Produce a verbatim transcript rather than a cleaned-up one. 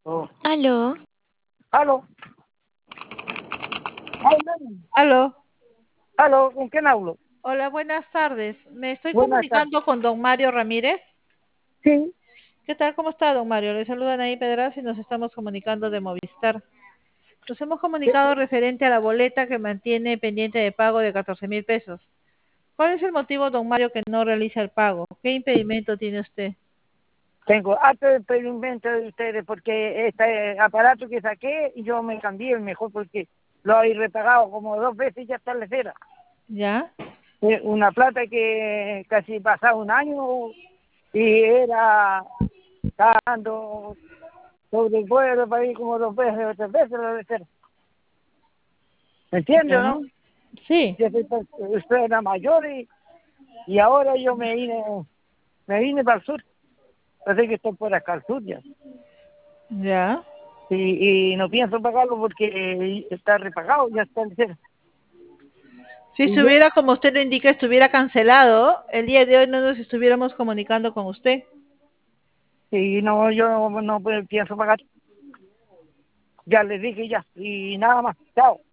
Oh. Aló, Aló, aló, Aló, aló, ¿con quién hablo? hola, buenas tardes. Me estoy Buenas tardes. comunicando con don Mario Ramírez. Sí, ¿Qué tal? ¿Cómo está, don Mario? Le saludan ahí Pedraz y nos estamos comunicando de Movistar. Nos hemos sí, comunicado referente a la boleta que mantiene pendiente de pago de catorce mil pesos. ¿Cuál es el motivo, don Mario, que no realiza el pago? ¿Qué impedimento tiene usted? tengo harto de experimento de ustedes porque este aparato que saqué yo me cambié el mejor porque lo he repagado como dos veces y ya está en la cera. ¿Ya? Eh, Una plata que casi pasaba un año y era estaba dando sobre el vuelo para ir como dos veces o tres veces la de cera. ¿Me entiendes, ¿Ya? no? Sí, Yo soy, usted era mayor y, y ahora yo me vine, me vine para el sur. Así que estoy por acá al sur ya. ya. Y, y no pienso pagarlo porque está repagado, ya está en cero. Si Y yo, estuviera, como usted lo indica, estuviera cancelado, el día de hoy no nos estuviéramos comunicando con usted. y no, yo no, no pienso pagar. Ya les dije ya. Y nada más. Chao.